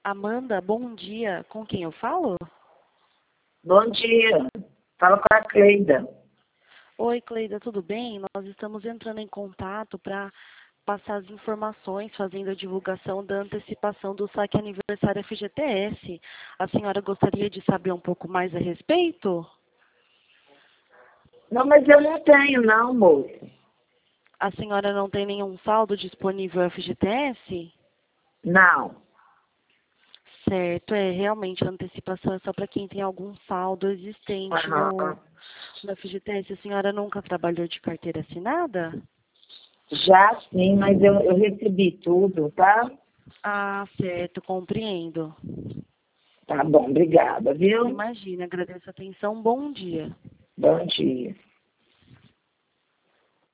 Amanda, bom dia. Com quem eu falo? Bom dia. Fala com a Cleida. Oi, Cleida, tudo bem? Nós estamos entrando em contato para passar as informações, fazendo a divulgação da antecipação do saque aniversário FGTS. A senhora gostaria de saber um pouco mais a respeito? Não, mas eu não tenho, não, moço. A senhora não tem nenhum saldo disponível FGTS? Não. Certo, realmente a antecipação é só para quem tem algum saldo existente Aham. no FGTS. A senhora nunca trabalhou de carteira assinada? Já sim, mas eu recebi tudo, tá? Ah, certo, compreendo. Tá bom, obrigada, viu? Imagina, agradeço a atenção. Bom dia. Bom dia.